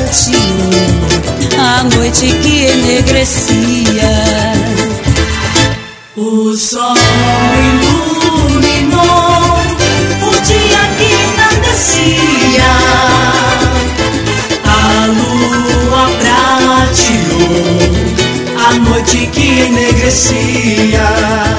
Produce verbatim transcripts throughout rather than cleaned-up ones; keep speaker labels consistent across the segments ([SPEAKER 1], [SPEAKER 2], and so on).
[SPEAKER 1] prateou a noite que enegrecia.
[SPEAKER 2] O sol iluminou o dia que entardecia, a lua prateou a noite que enegrecia.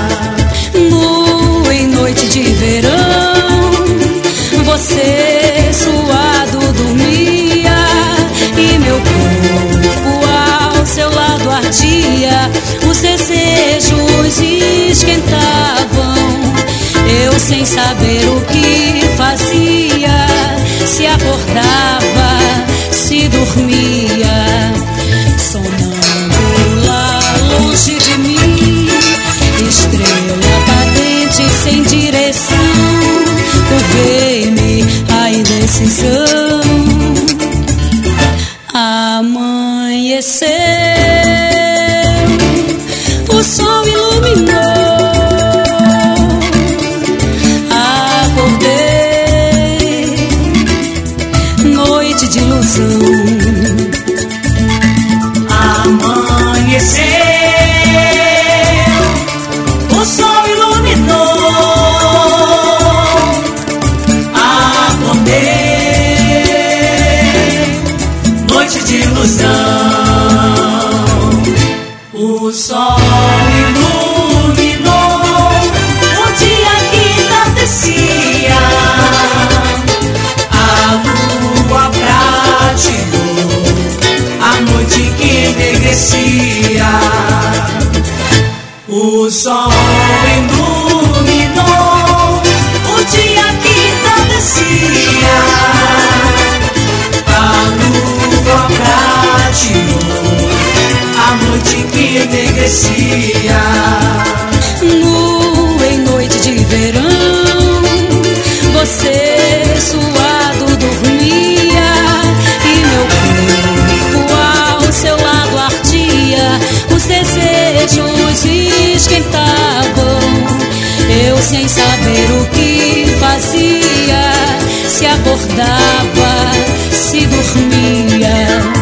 [SPEAKER 1] Nu em noite de verão, você suado dormia, e meu corpo ao seu lado ardia. Os desejos esquentavam, eu sem saber o que fazia, se acordava, se dormia, sonâmbula longe de mim, estrela cadente sem direção, curvei-me a indecisão. Amanheceu, o sol iluminou, acordei, noite de ilusão.
[SPEAKER 2] Amanheceu, o sol iluminou, acordei, noite de ilusão. O sol iluminou o dia que entardecia, a lua prateou a noite que enegrecia. O sol iluminou o dia que entardecia, a lua prateou a noite que enegrecia.
[SPEAKER 1] Nu em noite de verão, você suado dormia, e meu corpo ao seu lado ardia. Os desejos esquentavam, eu sem saber o que fazia, se acordava, se dormia.